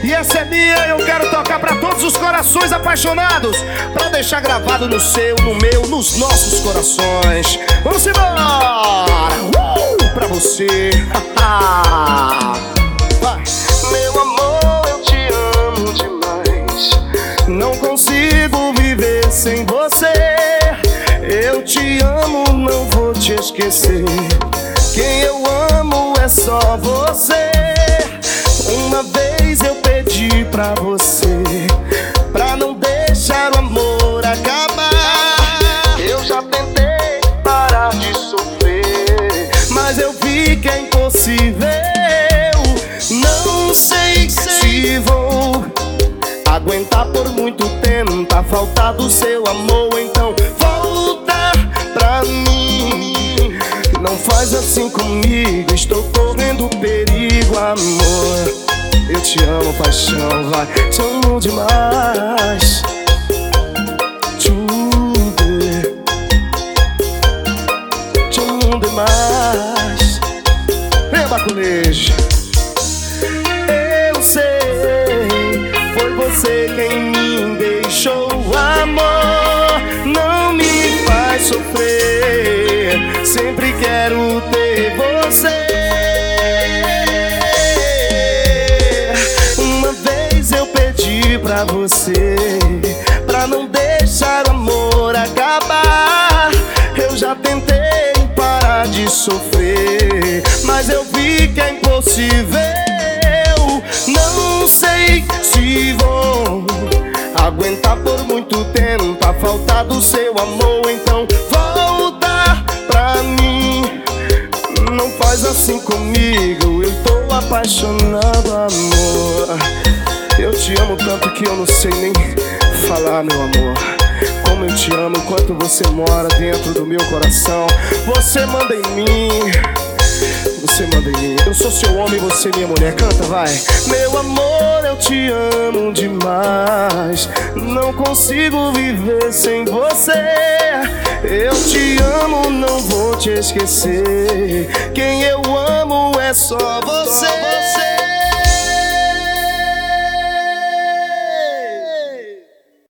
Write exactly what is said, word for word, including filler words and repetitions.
E essa é minha, eu quero tocar pra todos os corações apaixonados, pra deixar gravado no seu, no meu, nos nossos corações. Vamos embora! Uh! Pra você. Vai. Meu amor, eu te amo demais. Não consigo viver sem você. Eu te amo, não vou te esquecer. Quem eu amo é só você. Uma vez eu pedi pra você, pra não deixar o amor acabar. Eu já tentei parar de sofrer, mas eu vi que é impossível. Não sei se vou aguentar por muito tempo a falta do seu amor. Então volta pra mim. Não faz assim comigo, estou correndo perigo, amor. Eu te amo, paixão, vai, te amo demais. Tudo, te amo demais. Vem, baculejo. Eu sei, foi você quem me deixou, amor. Não me faz sofrer, sempre quero ter você. Uma vez eu pedi pra você, pra não deixar o amor acabar. Eu já tentei parar de sofrer, mas eu vi que é impossível. Não sei se vou aguentar por muito tempo a falta do seu amor. Então volta pra mim. Não faz assim comigo, eu tô apaixonado, amor. Eu te amo tanto que eu não sei nem falar, meu amor. Como eu te amo, enquanto você mora dentro do meu coração. Você manda em mim, você manda em mim. Eu sou seu homem, você minha mulher. Canta, vai. Meu amor, eu te amo demais. Não consigo viver sem você. Eu te amo, não vou te esquecer. Quem eu amo é só você.